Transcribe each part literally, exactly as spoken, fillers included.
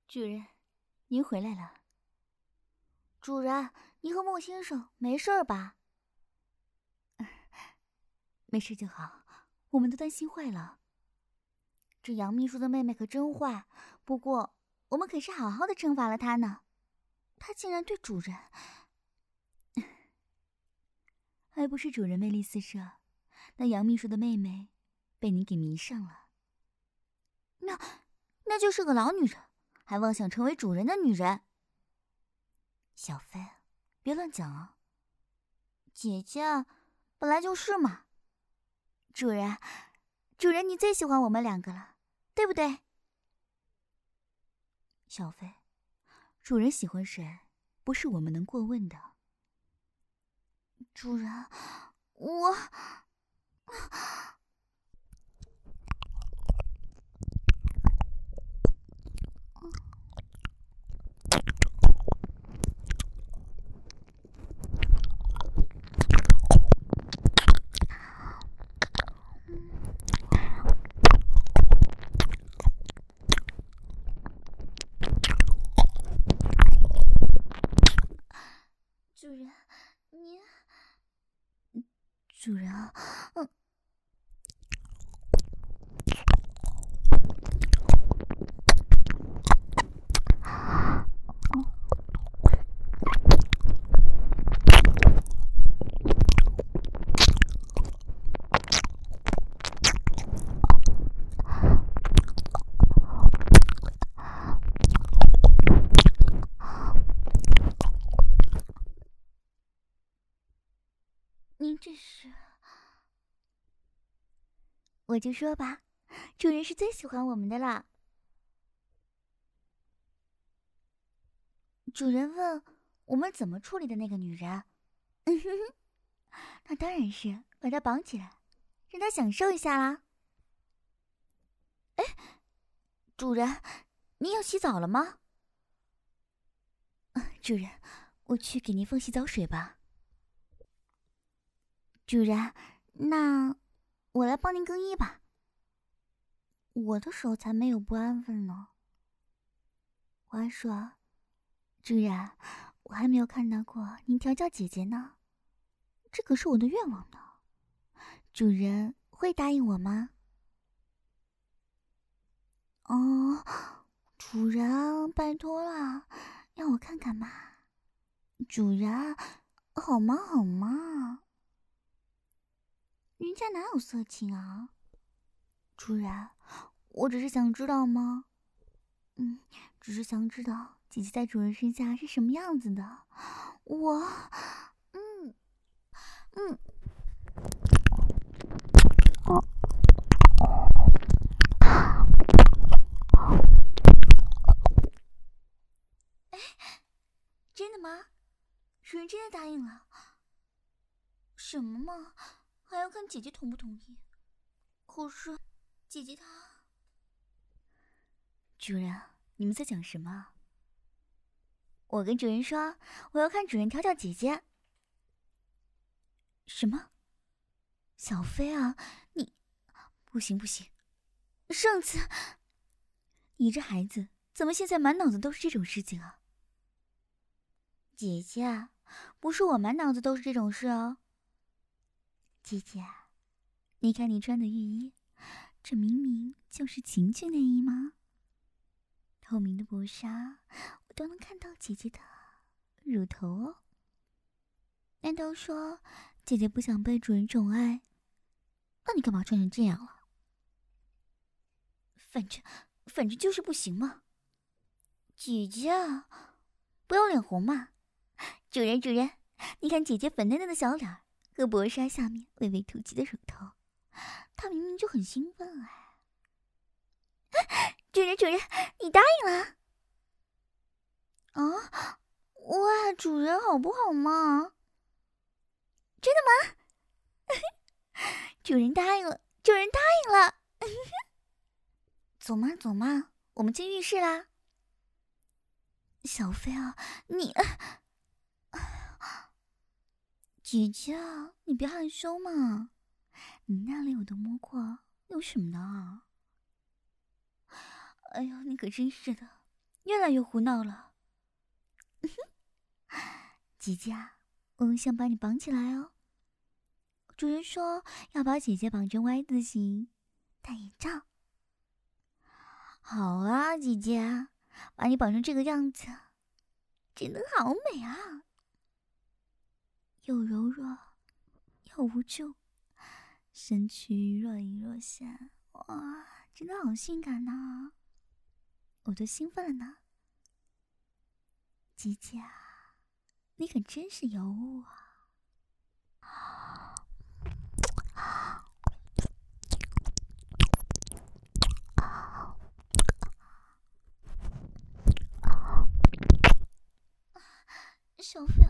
主人，您回来了。 主人，你和莫先生没事吧？ 没事就好，我们都担心坏了。 这杨秘书的妹妹可真坏，不过我们可是好好的惩罚了她呢，她竟然对主人…… 还不是主人魅力四射，那杨秘书的妹妹被你给迷上了。 那，那就是个老女人，还妄想成为主人的女人。 小飞，别乱讲啊！ 姐姐，本来就是嘛。主人，主人，你最喜欢我们两个了，对不对？ 小飞，主人喜欢谁，不是我们能过问的。 主人，我……主人，您…… 主人啊， 嗯。您这是……我就说吧，主人是最喜欢我们的了。主人问我们怎么处理的那个女人，嗯哼哼，那当然是把她绑起来，让她享受一下啦。哎，主人，你要洗澡了吗？ 主人，我去给您放洗澡水吧。 主人，那我来帮您更衣吧。我的手才没有不安分呢。话说，主人，我还没有看到过您调教姐姐呢，这可是我的愿望呢。主人会答应我吗？哦，主人，拜托了，让我看看嘛。主人，好吗？好吗？人家哪有色情啊？主人，我只是想知道吗？嗯，只是想知道姐姐在主人身下是什么样子的。我，嗯，嗯，哦，哎，真的吗？主人真的答应了？什么嘛，还要看姐姐同不同意。可是，姐姐她…… 主人，你们在讲什么？ 我跟主人说，我要看主人调教姐姐。 什么？小飞啊，你不行不行！ 上次， 你这孩子怎么现在满脑子都是这种事情啊？ 姐姐，不是我满脑子都是这种事哦。 姐姐，你看你穿的浴衣，这明明就是情趣内衣吗？透明的薄纱，我都能看到姐姐的乳头哦。难道说姐姐不想被主人宠爱？那你干嘛穿成这样了？ 反正，反正就是不行嘛。姐姐，不要脸红嘛。主人，主人，你看姐姐粉嫩嫩的小脸和薄纱下面微微凸起的乳头，她明明就很兴奋哎。主人，主人，你答应了？啊，哇，主人好不好嘛？真的吗？主人答应了，主人答应了。走嘛走嘛，我们进浴室啦。小飞啊，你，姐姐啊，你别害羞嘛，你那里我都摸过，有什么的啊？哎呦，你可真是的， 越来越胡闹了。姐姐，我想把你绑起来哦。主人说要把姐姐绑成 Y 字形，戴眼罩。好啊，姐姐，把你绑成这个样子，真的好美啊！又柔弱又无助，身躯若隐若现，哇，真的好性感呐、啊！我都兴奋了呢。姐姐啊，你可真是尤物啊！小飞，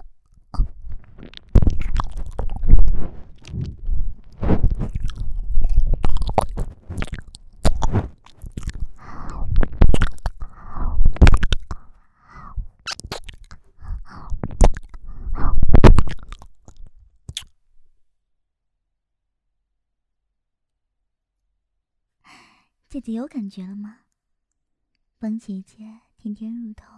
姐姐有感觉了吗？帮姐姐舔舔乳头。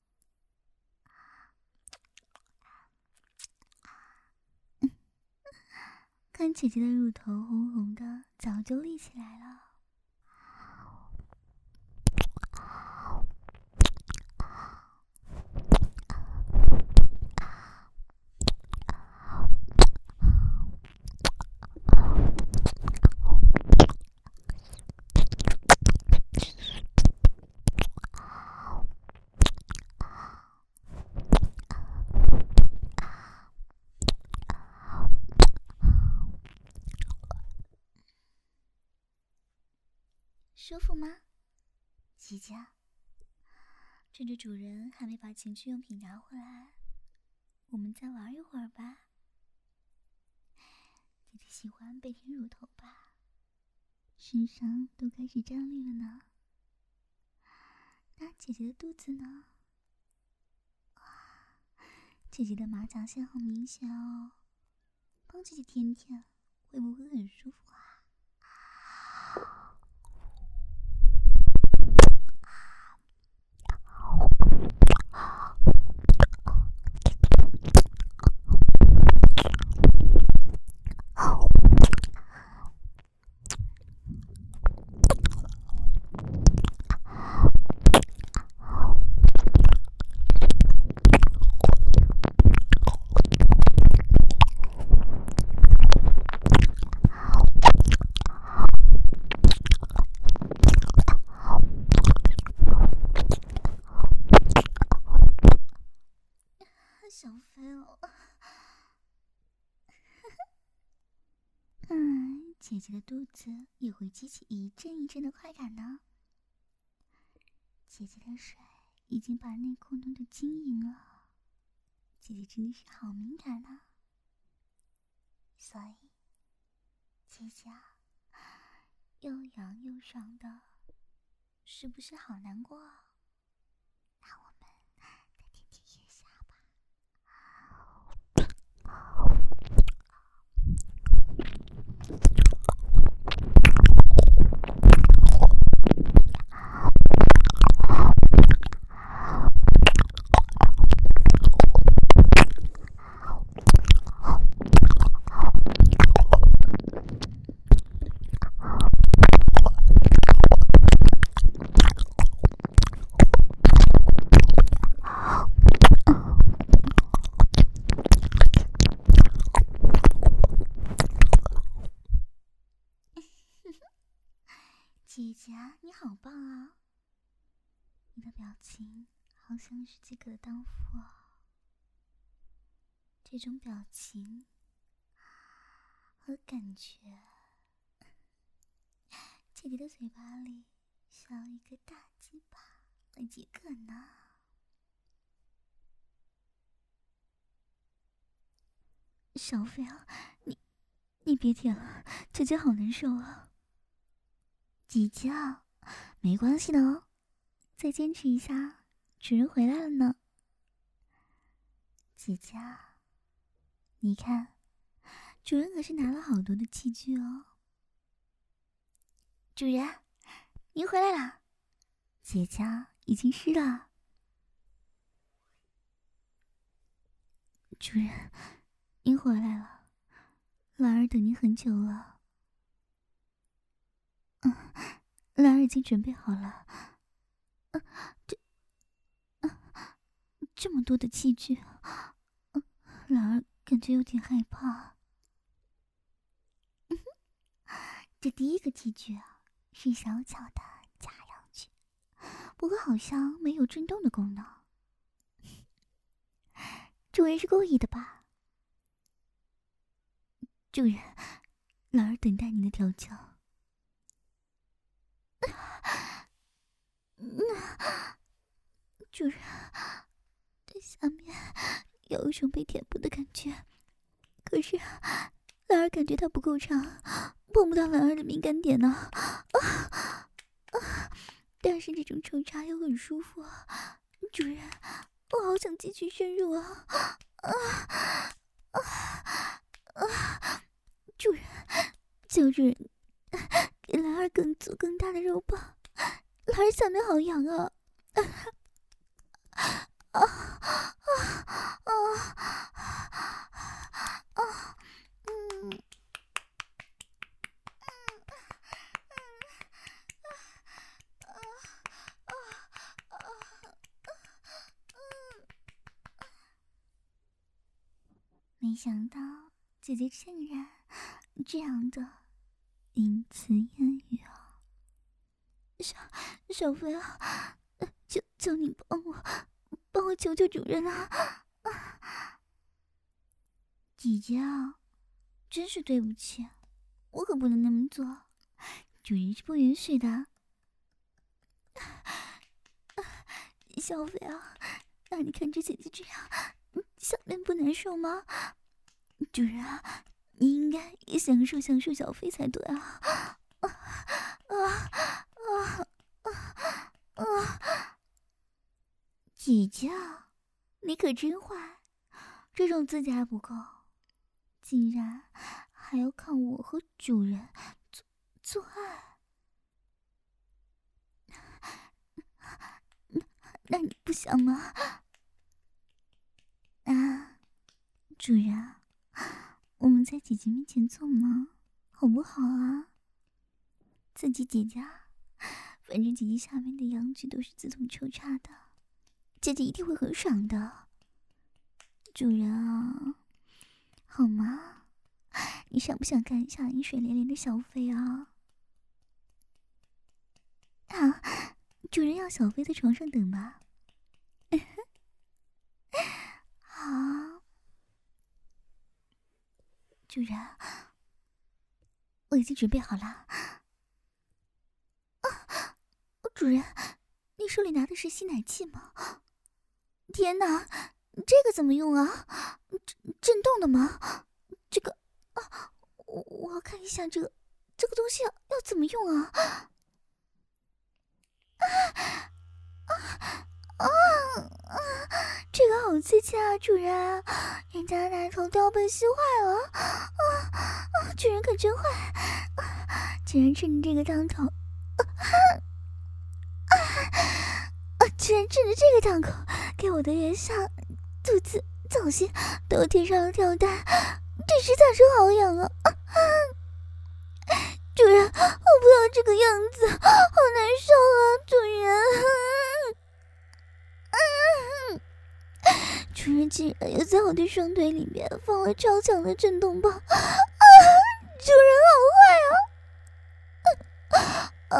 看姐姐的乳头红红的，早就立起来了。舒服吗，姐姐？趁着主人还没把情趣用品拿回来，我们再玩一会儿吧。姐姐喜欢被舔乳头吧？身上都开始站立了呢。那姐姐的肚子呢？哇，姐姐的马甲线好明显哦，帮姐姐舔舔，会不会很舒服啊？小飞哦，嗯，姐姐的肚子也会激起一阵一阵的快感呢。姐姐的水已经把内裤弄得晶莹了，姐姐真的是好敏感啊。所以，姐姐啊，又痒又爽的，是不是好难过啊？那我们再舔舔腋下吧。姐姐，你好棒啊！你的表情好像是饥渴的荡妇啊。这种表情和感觉，姐姐的嘴巴里需要一个大鸡巴来解渴呢。小飞啊，你你别舔了，姐姐好难受啊。姐姐啊，没关系的哦，再坚持一下，主人回来了呢。姐姐啊，你看，主人可是拿了好多的器具哦。主人，您回来啦，姐姐已经湿了， 主人，您回来了，兰儿等您很久了。嗯，兰儿已经准备好了。嗯，这，嗯，这么多的器具，嗯，兰儿感觉有点害怕。 嗯哼，这第一个器具啊，是小巧的加上去，不过好像没有震动的功能。主人是故意的吧？ 主人，兰儿等待您的调教。 嗯，主人，这下面有一种被填补的感觉，可是兰儿感觉它不够长，碰不到兰儿的敏感点呢。啊啊！但是这种抽插又很舒服，主人，我好想继续深入啊！啊啊啊！主人，求主人给兰儿更足更大的肉棒，兰儿下面好痒啊！啊啊啊啊！嗯。没想到姐姐竟然这样的淫词艳语啊！小小飞啊，求求你帮我，帮我求求主人啊！啊姐姐啊，真是对不起，我可不能那么做，主人是不允许的。小飞啊，那你看着姐姐这样，下面不难受吗？主人啊，你应该也享受享受小飞才对啊！啊啊啊啊啊！姐姐啊，你可真坏，这种自己还不够，竟然还要看我和主人做做爱。那那你不想吗？啊，主人啊，我们在姐姐面前做吗？好不好啊？刺激姐姐啊，反正姐姐下面的阳具都是自动抽插的，姐姐一定会很爽的。主人啊，好吗？你想不想看一下饮水连连的小飞啊？好，主人要小飞在床上等吧。好，主人，我已经准备好了。啊，主人，你手里拿的是吸奶器吗？天哪，这个怎么用啊？震震动的吗？这个啊，我我要看一下这个这个东西要要怎么用啊？啊啊啊啊！这个好刺激啊，主人，人家的奶头都要被吸坏了啊啊！主人可真坏，啊、居然趁着这个当头，啊啊啊！居然趁着这个档口，给我的月上、肚子、脚心都贴上了吊带，这实在是好痒啊！啊啊主人，我不要这个样子，好难受啊！主人，嗯、主人竟然又在我的双腿里面放了超强的震动棒，啊！主人好坏啊！啊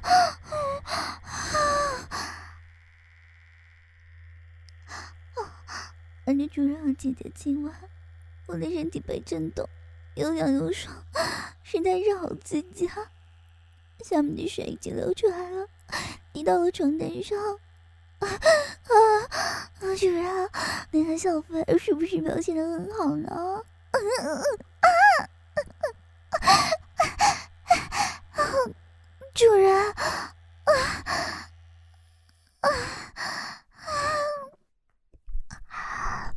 啊！而且主人和姐姐今晚，我的身体被震动，又痒又爽，实在是好刺激啊！下面的水已经流出来了，滴到了床单上。啊啊！主人，你和小飞是不是表现得很好呢？啊啊啊啊！主人，啊啊啊！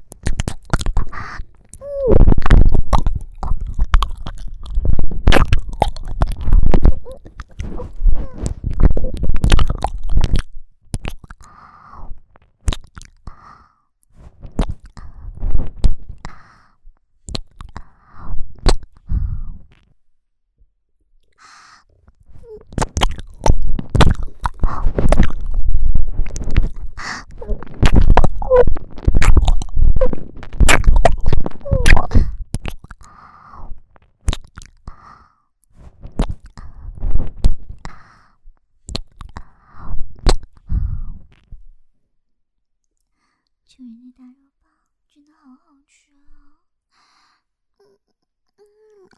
真的好好吃啊！嗯嗯。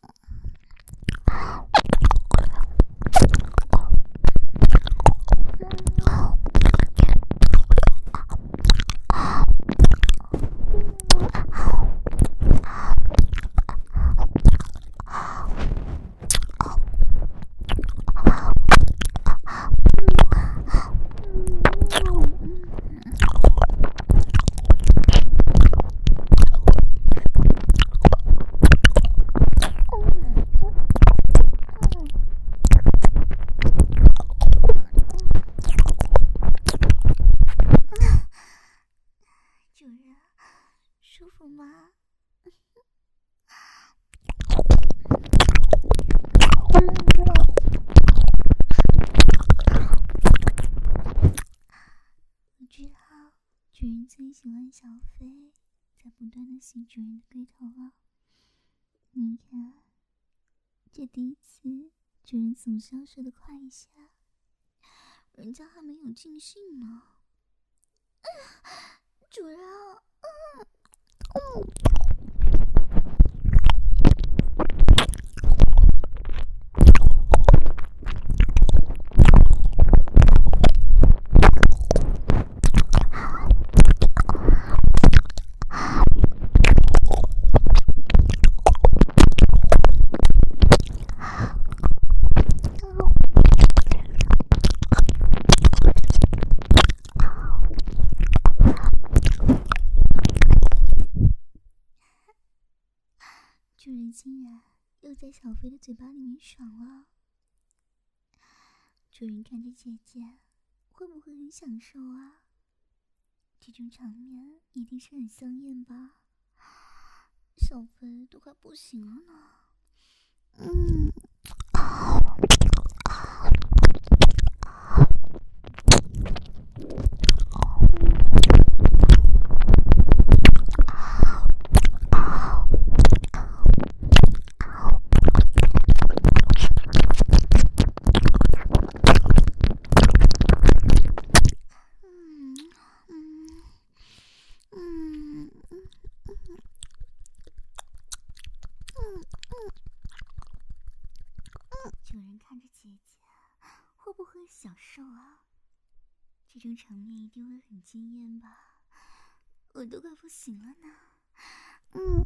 主人，舒服吗？我知道主人最喜欢小飞在不断的吸主人的龟头了。你看，这第一次主人总是要射得快一些，人家还没有尽兴呢。嗯、主人，嗯嗯。主人竟然又在小飞的嘴巴里面爽了。主人看着姐姐，会不会很享受啊？这种场面一定是很香艳吧？小飞都快不行了呢。嗯。主人看着姐姐，会不会享受啊？这种场面一定会很惊艳吧？我都快不行了呢。嗯。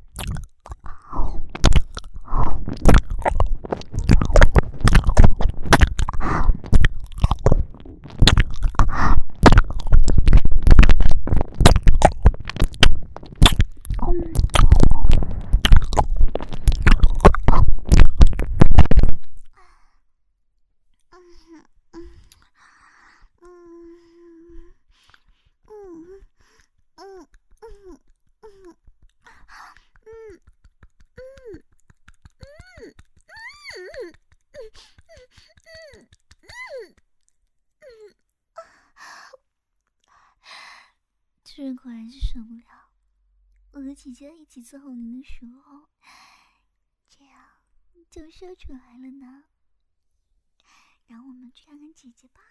主人果然是受不了，我和姐姐一起伺候您的时候，这样就射出来了呢。让我们去看看姐姐吧。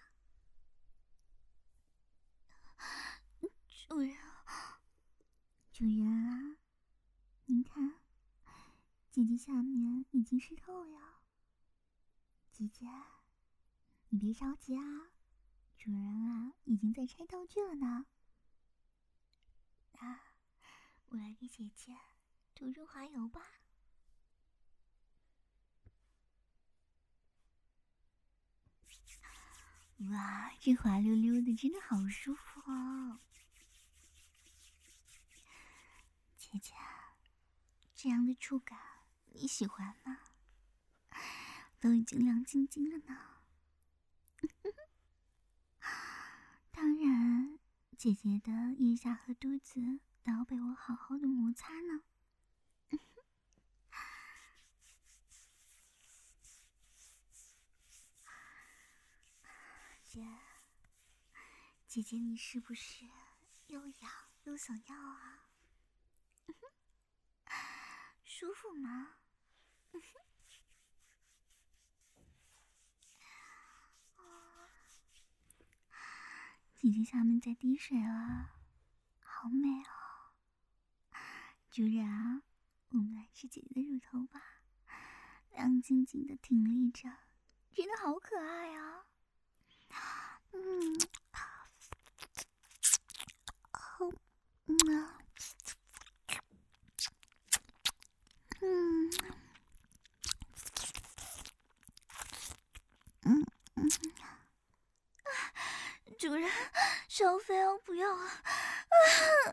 主人，主人啊，您看，姐姐下面已经湿透了。姐姐，你别着急啊，主人啊已经在拆道具了呢。啊，我来给姐姐涂润滑油吧。哇，这滑溜溜的真的好舒服哦。姐姐，这样的触感你喜欢吗？都已经亮晶晶了呢。当然，姐姐的腋下和肚子都要被我好好的摩擦呢。姐，姐姐你是不是又痒又想要啊？舒服吗？姐姐下面在滴水了，好美哦。 主人啊，我们来吃姐姐的乳头吧，亮晶晶的挺立着，真的好可爱啊！嗯，好，嗯啊，嗯，嗯嗯，主人，小飞哦，不要啊！啊，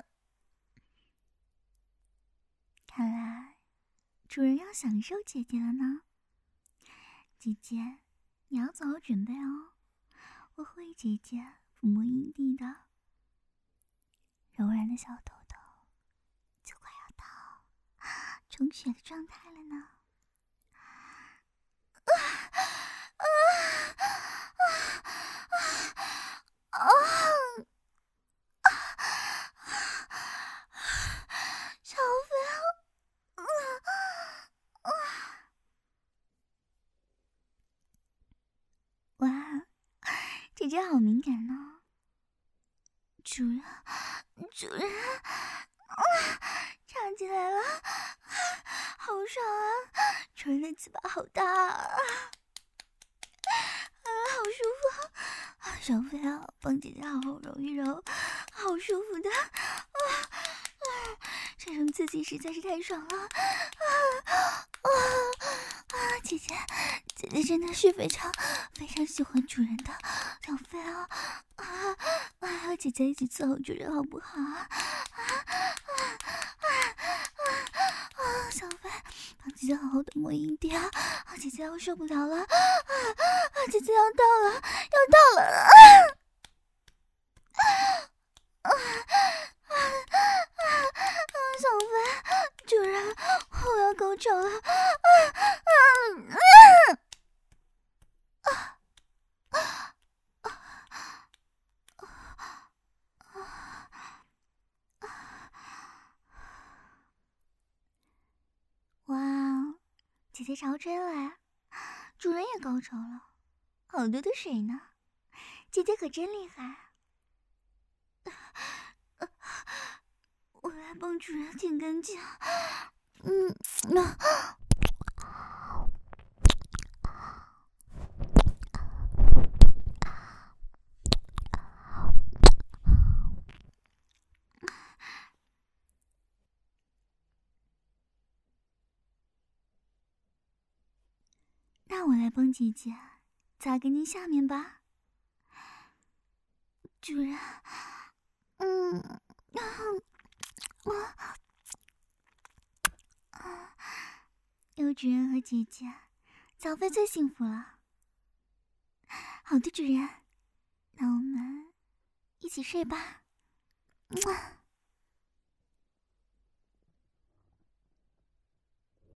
看来主人要享受姐姐了呢。姐姐，你要做好准备哦，我会为姐姐抚摸阴蒂的。柔软的小头头就快要到充血的状态了呢。啊啊啊啊啊！小飞，啊啊！哇，姐姐好敏感呢。主人，主人，啊，插进来了，好爽啊！主人的嘴巴好大啊，啊，好舒服啊！小飞啊，帮姐姐好好揉一揉，好舒服的啊啊！这种刺激实在是太爽了啊啊啊！姐姐，姐姐真的是非常非常喜欢主人的，小飞啊啊啊！和姐姐一起伺候主人好不好啊？啊啊啊啊啊！小飞，帮姐姐好好的摸阴蒂啊！啊，姐姐要受不了了啊啊！姐姐要到了，要到了啊！啊啊啊啊！小飞，主人，我要高潮了！啊啊啊！啊啊啊！哇，姐姐潮吹了，主人也高潮了，好多的水呢，姐姐可真厉害！我来帮主人舔干净。嗯，那、那我来帮姐姐擦干净下面吧。主人，嗯，啊，啊，有主人和姐姐，小飞最幸福了。好的，主人，那我们一起睡吧。嗯。